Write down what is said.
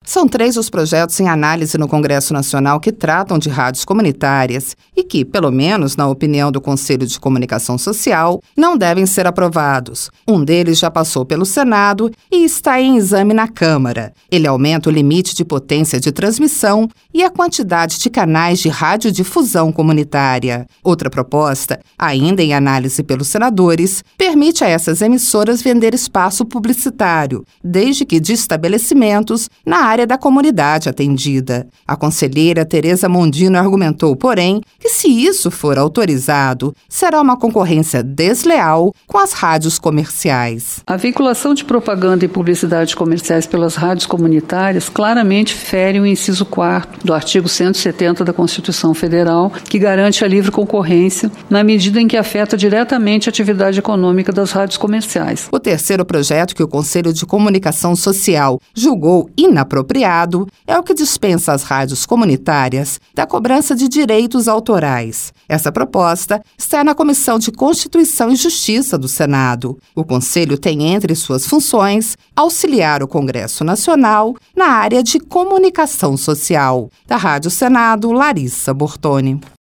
São 3 os projetos em análise no Congresso Nacional que tratam de rádios comunitárias e que, pelo menos na opinião do Conselho de Comunicação Social, não devem ser aprovados. Um deles já passou pelo Senado e está em exame na Câmara. Ele aumenta o limite de potência de transmissão e a quantidade de canais de radiodifusão comunitária. Outra proposta, ainda em análise pelos senadores, permite a essas emissoras vender espaço publicitário, desde que de estabelecimentos na área da comunidade atendida. A conselheira Tereza Mondino argumentou, porém, que se isso for autorizado, será uma concorrência desleal com as rádios comerciais. A vinculação de propaganda e publicidade comerciais pelas rádios comunitárias claramente fere o inciso 4º do artigo 170 da Constituição Federal, que garante a livre concorrência na medida em que afeta diretamente a atividade econômica das rádios comerciais. O terceiro projeto que o Conselho de Comunicação Social julgou inapropriado é o que dispensa as rádios comunitárias da cobrança de direitos autorais. Essa proposta está na Comissão de Constituição e Justiça do Senado. O Conselho tem entre suas funções auxiliar o Congresso Nacional na área de comunicação social. Da Rádio Senado, Larissa Bortoni.